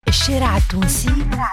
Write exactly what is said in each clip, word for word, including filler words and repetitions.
الشارع التونسي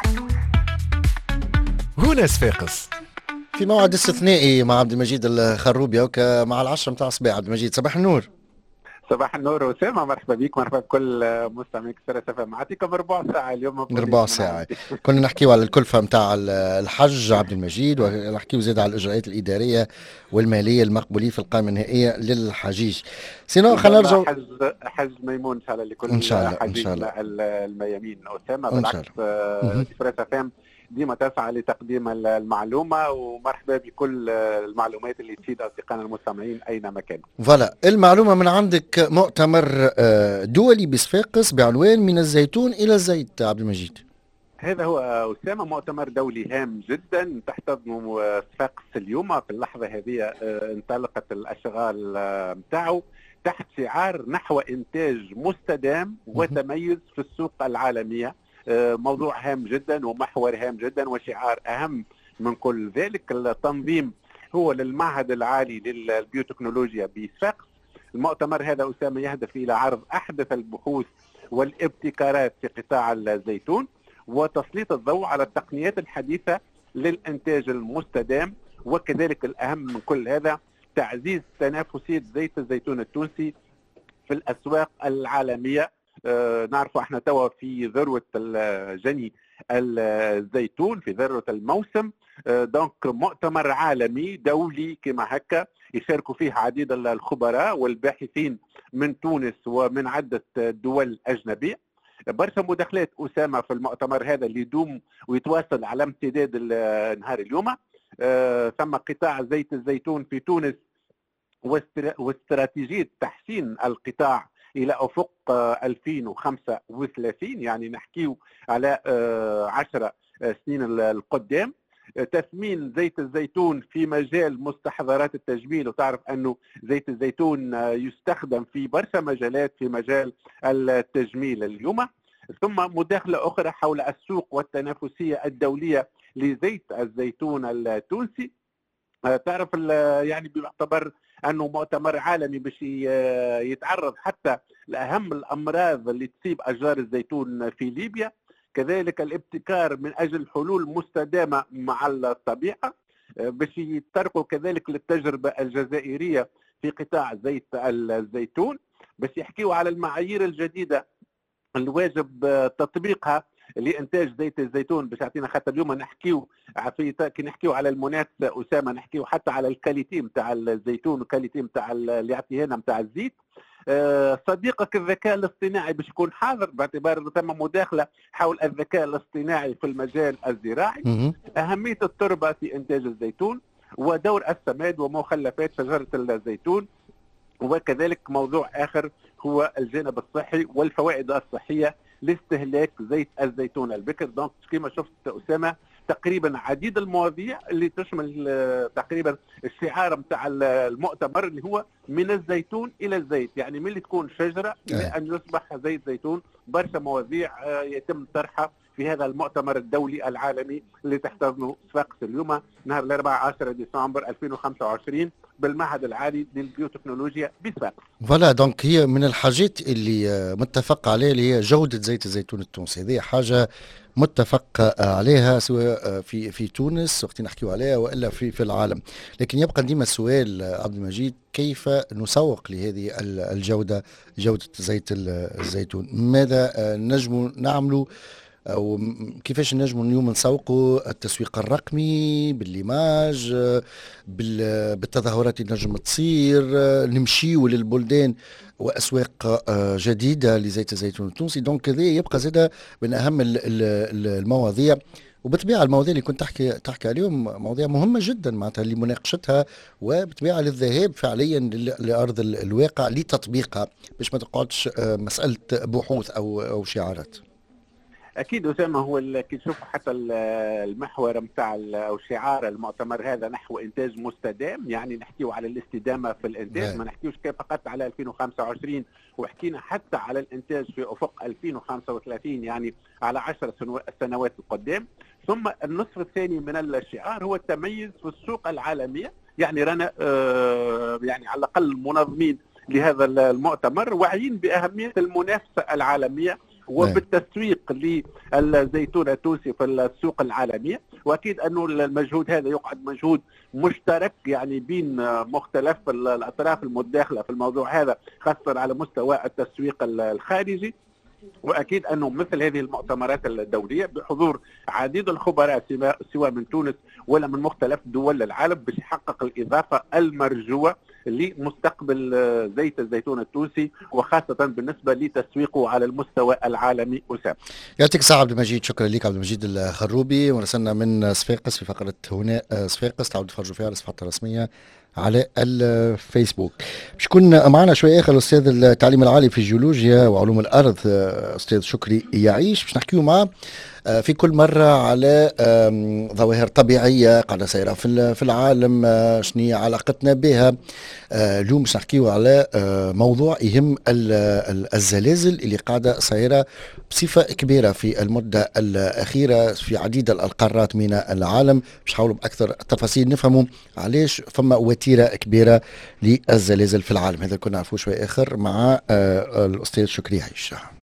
هنا صفاقس. في موعد استثنائي مع عبد المجيد الخروبي وكا مع العشرة متاع الصباح. عبد المجيد صباح النور. صباح النور أسامة، مرحبا بك، مرحبا بكل مستمعيك سيرة اف ام. معطيكم ربع ساعة اليوم. ربع ساعة كنا نحكيو على الكلفة متاع الحج عبد المجيد، ونحكيو زيد على الإجراءات الإدارية والمالية المقبولين في القائمة النهائية للحجيج. سينو خلينا نرجعوا حج حج ميمون إن شاء الله لكل إن شاء الله حجيجنا الميامين. أسامة بالعكس سيرة اف ام ديما تسعى لتقديم المعلومة، ومرحبا بكل المعلومات اللي تفيد أصدقائنا المستمعين أينما كانوا. فوالا المعلومة من عندك. مؤتمر دولي بصفاقس بعنوان من الزيتون إلى الزيت. عبد المجيد، هذا هو أسامة مؤتمر دولي هام جدا تحتضنه صفاقس اليوم. في اللحظة هذه انطلقت الأشغال متاعه تحت شعار نحو إنتاج مستدام وتميز في السوق العالمية. موضوع هام جدا ومحور هام جدا وشعار أهم من كل ذلك. التنظيم هو للمعهد العالي للبيوتكنولوجيا بصفاقس. المؤتمر هذا أسامة يهدف إلى عرض أحدث البحوث والابتكارات في قطاع الزيتون، وتسليط الضوء على التقنيات الحديثة للإنتاج المستدام، وكذلك الأهم من كل هذا تعزيز تنافسية زيت الزيتون التونسي في الأسواق العالمية. آه نعرف احنا توا في ذروة جني الزيتون، في ذروة الموسم. آه دونك مؤتمر عالمي دولي كما هكا يشاركوا فيه عديد الخبراء والباحثين من تونس ومن عدة دول أجنبية. برشا مداخلات أسامة في المؤتمر هذا اللي يدوم ويتواصل على امتداد نهار اليوم. آه ثم قطاع زيت الزيتون في تونس واستراتيجية تحسين القطاع إلى أفق ألفين وخمسة وثلاثين، يعني نحكيو على عشر سنين القدام. تثمين زيت الزيتون في مجال مستحضرات التجميل، وتعرف أنه زيت الزيتون يستخدم في برشا مجالات في مجال التجميل اليوم. ثم مداخلة أخرى حول السوق والتنافسية الدولية لزيت الزيتون التونسي. تعرف يعني بيعتبر أنه مؤتمر عالمي باش يتعرض حتى لأهم الأمراض اللي تصيب أشجار الزيتون في ليبيا، كذلك الابتكار من أجل حلول مستدامة مع الطبيعة، باش يتطرقوا كذلك للتجربة الجزائرية في قطاع زيت الزيتون، باش يحكيوا على المعايير الجديدة الواجب تطبيقها لإنتاج زيت الزيتون. باش يعطينا خاطر اليوم نحكيو في كي نحكيو على المنافسة أسامة نحكيو حتى على الكاليتي نتاع الزيتون والكاليتي نتاع اللي يعطيه لنا نتاع الزيت. أه صديقك الذكاء الاصطناعي باش يكون حاضر باعتبار ثم مداخلة حول الذكاء الاصطناعي في المجال الزراعي. أهمية التربة في إنتاج الزيتون ودور السماد ومخلفات شجرة الزيتون، وكذلك موضوع آخر هو الجانب الصحي والفوائد الصحية لاستهلاك زيت الزيتون البكر. دونك كما شفت أسامة تقريبا عديد المواضيع اللي تشمل تقريبا الشعار متاع المؤتمر اللي هو من الزيتون إلى الزيت، يعني من اللي تكون شجرة إلى أن يصبح زيت زيتون. برشا مواضيع يتم طرحها في هذا المؤتمر الدولي العالمي اللي تحتضنه صفاقس اليوم نهار الأربعاء عشرة ديسمبر ألفين وخمسة وعشرين بالمعهد العالي للبيوتكنولوجيا بصفاقس. فوالا دونك هي من الحاجات اللي متفق عليها اللي هي جودة زيت الزيتون التونسي. هذه حاجة متفق عليها سواء في في تونس وقت نحكيو عليها والا في في العالم. لكن يبقى ديما السؤال عبد المجيد، كيف نسوق لهذه الجودة، جودة زيت الزيتون؟ ماذا نجم نعملوا أو كيفاش نجموا اليوم نسوقوا؟ التسويق الرقمي بالليماج، بالتظاهرات اللي نجم تصير، نمشيوا للبلدان وأسواق جديدة لزيت الزيتون التونسي. دونك هذا يبقى زادة من أهم المواضيع، وبطبيعة المواضيع اللي كنت تحكي تحكي عليهم مواضيع مهمة جدا معناتها لمناقشتها وبطبيعة للذهاب فعليا لأرض الواقع لتطبيقها، باش ما تقعدش مسألة بحوث أو أو شعارات. اكيد اسامه، هو كي تشوف حتى المحور نتاع او شعار المؤتمر هذا نحو انتاج مستدام، يعني نحكيو على الاستدامه في الانتاج، ما نحكيوش فقط على ألفين وخمسة وعشرين، وحكينا حتى على الانتاج في افق ألفين وخمسة وثلاثين، يعني على عشر سنوات القدام. ثم النصف الثاني من الشعار هو التميز في السوق العالميه، يعني رانا آه يعني على الاقل منظمين لهذا المؤتمر واعيين باهميه المنافسه العالميه وبالتسويق للزيتون التونسي في السوق العالمية. واكيد انه المجهود هذا يقعد مجهود مشترك يعني بين مختلف الاطراف المتداخله في الموضوع هذا، خاصه على مستوى التسويق الخارجي. واكيد انه مثل هذه المؤتمرات الدوليه بحضور عديد الخبراء سواء من تونس ولا من مختلف دول العالم باش يحقق الاضافه المرجوه لمستقبل زيت الزيتون التونسي، وخاصه بالنسبه لتسويقه على المستوى العالمي. اسامه يعطيك الصحه عبد المجيد، شكرا لك عبد المجيد الخروبي، ورسلنا من صفاقس في فقره هنا صفاقس، تعودوا تفرجوا فيها على صفحتها الرسميه على الفيسبوك. باش يكون معنا شوي اخر الاستاذ التعليم العالي في الجيولوجيا وعلوم الارض استاذ شكري يعيش، باش نحكيو معاه في كل مرة على ظواهر طبيعية قاعدة سيرة في العالم، شنو علاقتنا بها. اليوم باش نحكيو على موضوع يهم الزلازل اللي قاعدة سيرة بصفة كبيرة في المدة الأخيرة في عديد القارات من العالم. باش نحاولوا بأكثر تفاصيل نفهموا علاش فما وتيرة كبيرة للزلازل في العالم. هذا كنا نعرفوه شوي آخر مع الأستاذ شكري يعيش.